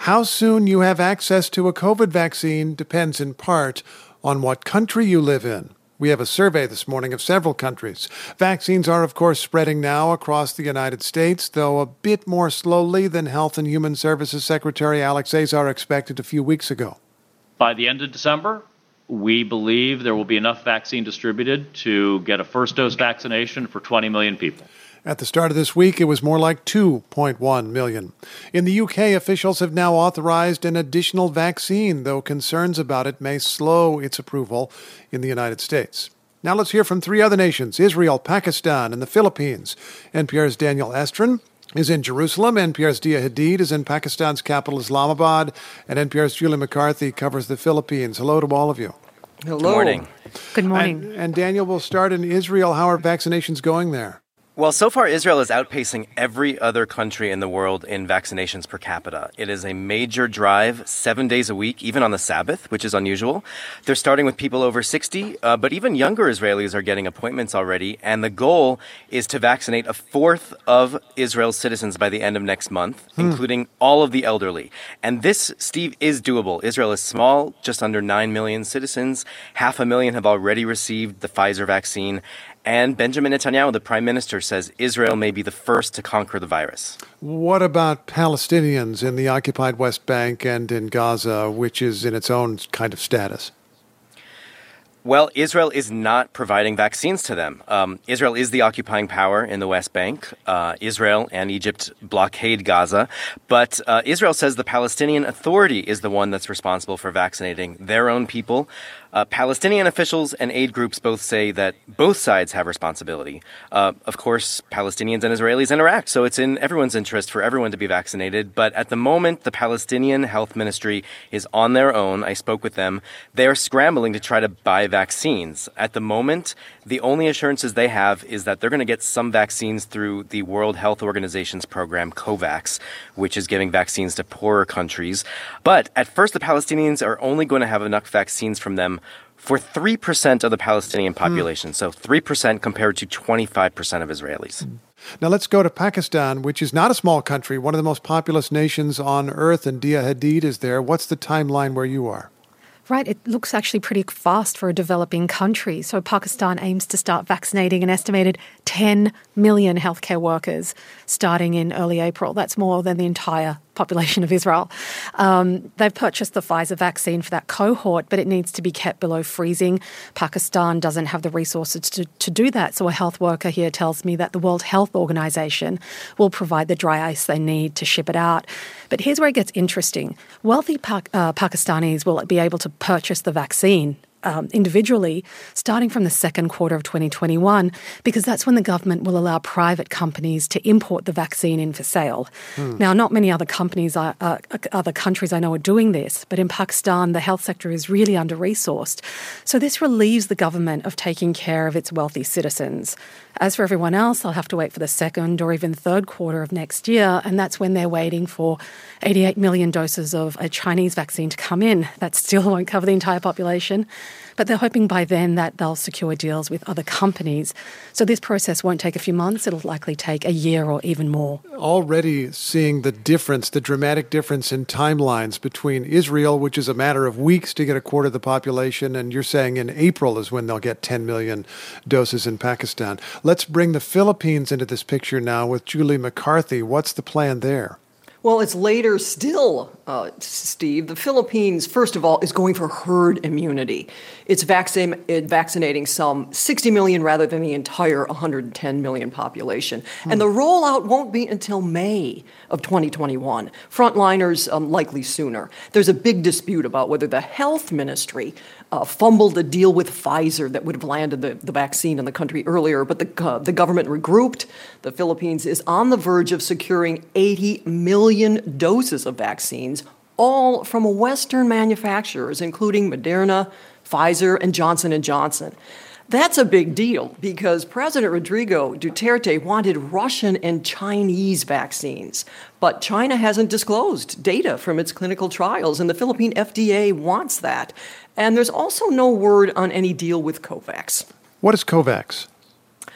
How soon you have access to a COVID vaccine depends in part on what country you live in. We have a survey this morning of several countries. Vaccines are, of course, spreading now across the United States, though a bit more slowly than Health and Human Services Secretary Alex Azar expected a few weeks ago. By the end of December, we believe there will be enough vaccine distributed to get a first dose vaccination for 20 million people. At the start of this week, it was more like 2.1 million. In the UK, officials have now authorized an additional vaccine, though concerns about it may slow its approval in the United States. Now let's hear from three other nations, Israel, Pakistan, and the Philippines. NPR's Daniel Estrin is in Jerusalem. NPR's Dia Hadid is in Pakistan's capital, Islamabad. And NPR's Julie McCarthy covers the Philippines. Hello to all of you. Hello. Good morning. Good morning. And Daniel, will start in Israel. How are vaccinations going there? Well, so far, Israel is outpacing every other country in the world in vaccinations per capita. It is a major drive 7 days a week, even on the Sabbath, which is unusual. They're starting with people over 60, but even younger Israelis are getting appointments already. And the goal is to vaccinate a fourth of Israel's citizens by the end of next month, including all of the elderly. And this, Steve, is doable. Israel is small, just under 9 million citizens. 500,000 have already received the Pfizer vaccine. And Benjamin Netanyahu, the prime minister, says Israel may be the first to conquer the virus. What about Palestinians in the occupied West Bank and in Gaza, which is in its own kind of status? Well, Israel is not providing vaccines to them. Israel is the occupying power in the West Bank. Israel and Egypt blockade Gaza. But Israel says the Palestinian Authority is the one that's responsible for vaccinating their own people. Palestinian officials and aid groups both say that both sides have responsibility. Of course, Palestinians and Israelis interact, so it's in everyone's interest for everyone to be vaccinated. But at the moment, the Palestinian Health Ministry is on their own. I spoke with them. They're scrambling to try to buy vaccines. At the moment, the only assurances they have is that they're going to get some vaccines through the World Health Organization's program, COVAX, which is giving vaccines to poorer countries. But at first, the Palestinians are only going to have enough vaccines from them for 3% of the Palestinian population. So 3% compared to 25% of Israelis. Now let's go to Pakistan, which is not a small country, one of the most populous nations on earth, and Dia Hadid is there. What's the timeline where you are? Right, it looks actually pretty fast for a developing country. So Pakistan aims to start vaccinating an estimated 10 million healthcare workers starting in early April. That's more than the entire population of Israel. They've purchased the Pfizer vaccine for that cohort, but it needs to be kept below freezing. Pakistan doesn't have the resources to do that. So a health worker here tells me that the World Health Organization will provide the dry ice they need to ship it out. But here's where it gets interesting. Wealthy Pakistanis will be able to purchase the vaccine individually starting from the second quarter of 2021, because that's when the government will allow private companies to import the vaccine in for sale. Now, not many other countries I know are doing this, but in Pakistan, the health sector is really under-resourced. So this relieves the government of taking care of its wealthy citizens. As for everyone else, they'll have to wait for the second or even third quarter of next year, and that's when they're waiting for 88 million doses of a Chinese vaccine to come in. That still won't cover the entire population, but they're hoping by then that they'll secure deals with other companies. So this process won't take a few months. It'll likely take a year or even more. Already seeing the difference, the dramatic difference in timelines between Israel, which is a matter of weeks to get a quarter of the population, and you're saying in April is when they'll get 10 million doses in Pakistan. Let's bring the Philippines into this picture now with Julie McCarthy. What's the plan there? Well, it's later still, Steve. The Philippines, first of all, is going for herd immunity. It's vaccinating some 60 million rather than the entire 110 million population. And the rollout won't be until May of 2021. Frontliners likely sooner. There's a big dispute about whether the health ministry fumbled a deal with Pfizer that would have landed the vaccine in the country earlier, but the government regrouped. The Philippines is on the verge of securing 80 million doses of vaccines, all from Western manufacturers, including Moderna, Pfizer, and Johnson & Johnson. That's a big deal because President Rodrigo Duterte wanted Russian and Chinese vaccines, but China hasn't disclosed data from its clinical trials, and the Philippine FDA wants that. And there's also no word on any deal with COVAX. What is COVAX?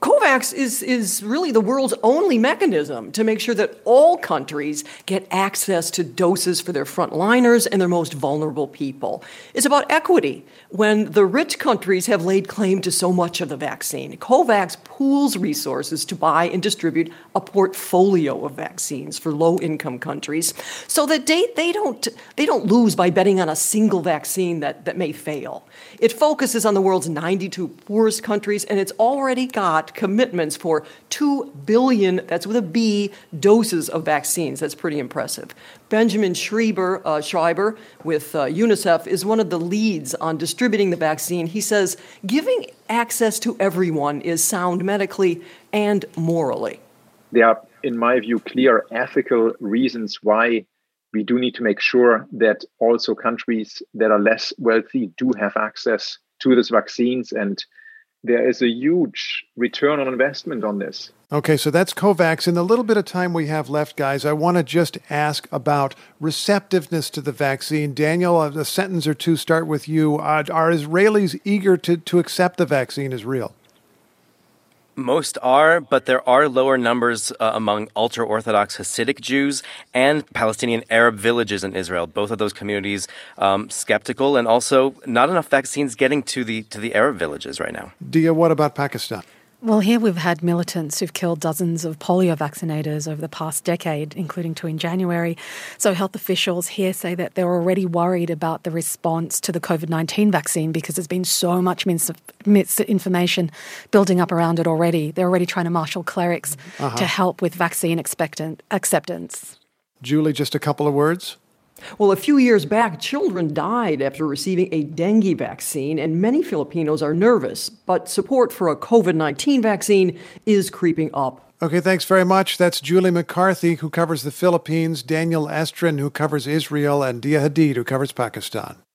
COVAX is really the world's only mechanism to make sure that all countries get access to doses for their frontliners and their most vulnerable people. It's about equity. When the rich countries have laid claim to so much of the vaccine, COVAX pools resources to buy and distribute a portfolio of vaccines for low-income countries so that they don't lose by betting on a single vaccine that may fail. It focuses on the world's 92 poorest countries, and it's already got commitments for 2 billion, that's with a B, doses of vaccines. That's pretty impressive. Benjamin Schreiber with UNICEF is one of the leads on distributing the vaccine. He says, giving access to everyone is sound medically and morally. There are, in my view, clear ethical reasons why we do need to make sure that also countries that are less wealthy do have access to these vaccines. And there is a huge return on investment on this. Okay, so that's COVAX. In the little bit of time we have left, guys, I want to just ask about receptiveness to the vaccine. Daniel, a sentence or two start with you. Are Israelis eager to accept the vaccine as real? Most are, but there are lower numbers among ultra-Orthodox Hasidic Jews and Palestinian Arab villages in Israel. Both of those communities skeptical, and also not enough vaccines getting to the Arab villages right now. Dia, what about Pakistan? Well, here we've had militants who've killed dozens of polio vaccinators over the past decade, including 2 in January. So health officials here say that they're already worried about the response to the COVID-19 vaccine because there's been so much misinformation building up around it already. They're already trying to marshal clerics to help with vaccine acceptance. Julie, just a couple of words? Well, a few years back, children died after receiving a dengue vaccine, and many Filipinos are nervous. But support for a COVID-19 vaccine is creeping up. Okay, thanks very much. That's Julie McCarthy, who covers the Philippines, Daniel Estrin, who covers Israel, and Dia Hadid, who covers Pakistan.